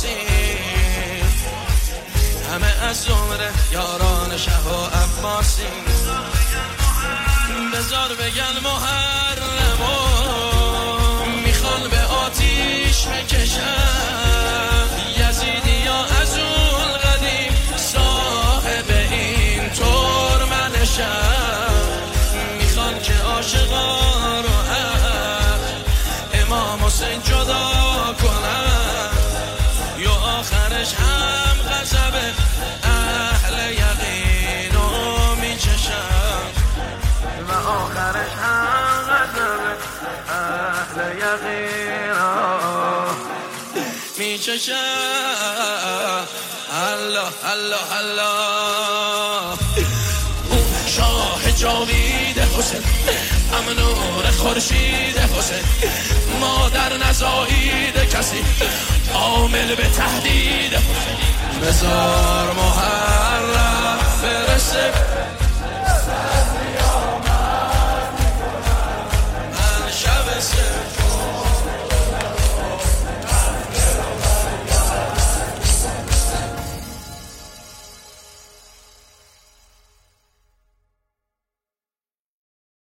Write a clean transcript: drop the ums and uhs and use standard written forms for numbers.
عباسی، همه از زمره یاران شه و عباسی. بذار بگن محرمو میخوان به آتیش بکشن، یزیدی یا از اون قدیم صاحب این ترمنشن. میخوان که عاشقا رو از امام حسین جدا کنن، یا آخرش هم غضب اهل یقین رو میچشن، و آخرش هم غضب اهل یقین رو میچشن. الله الله الله. اون شاه جاوید حسین، امنور خورشید حسین، مادر نزایید کسی عامل به تهدید حسین. بزار محرم برسه